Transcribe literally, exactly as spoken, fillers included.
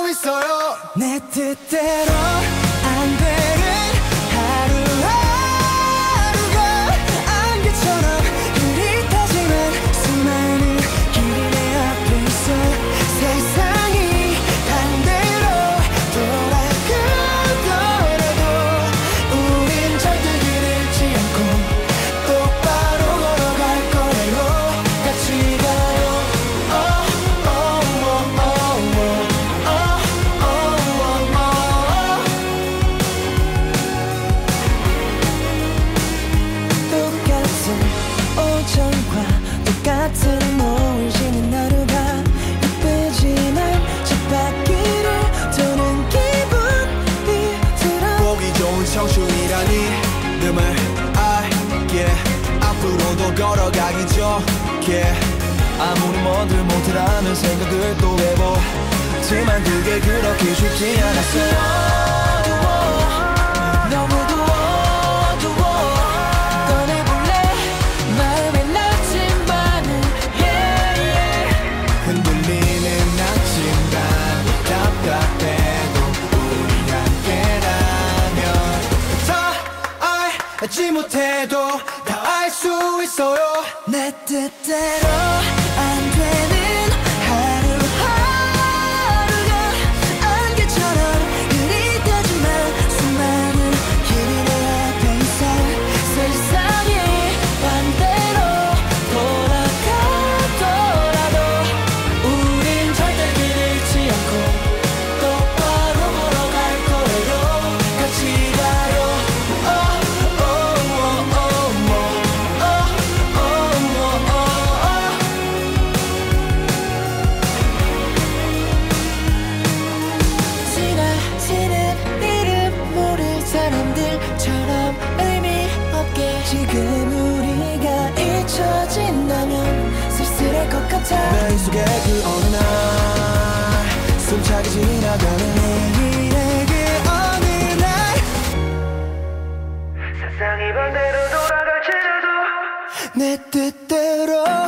있어요. 내 뜻대로 안 되는 하루하루가 안개처럼 흐릿하지만 수많은 길이 내 앞에 있어. 세상이 반대로 돌아가더라도 우린 절대 길 잃지 않고 똑바로 걸어갈 거예요. 같이 가요. oh, oh, oh, oh, oh, oh, oh, oh, oh. 똑같은 오전과 똑같은 노을 지는 하루가 예쁘지만 쳇바퀴를 도는 기분이 들어. 보기 좋은 청춘이라니 뜸을 알게 앞으로도 걸어가기 좋게 아무리 뭐들 못해라는 생각을 또 해보지만 그게 그렇게 쉽지 않았어. 너무도 어두워. 꺼내볼래 마음에 나침반을. yeah, yeah. 흔들리는 나침반 답답해도 우리 함께라면 다 알지 못해도 다 알 수 있어요. 내 뜻대로 안 되는 하루하루가 안개처럼 흐릿하지만 수많은 길이 내 앞에 있어. 세상이 반대로 돌아가더라도 우린 절대 길 잃지 않고 똑바로 걸어갈 거예요. 같이 가요. oh, oh, oh, oh, oh, oh, oh, oh, oh. 지나치는 이름 모를 사람들처럼 의미 없게 지금 우리가 잊혀진다면 쓸쓸할 것 같아. 내 속에 그 어느 날 숨차게 지나가는 내일의 그 어느 날 세상이 반대로 돌아갈지라도 내 뜻대로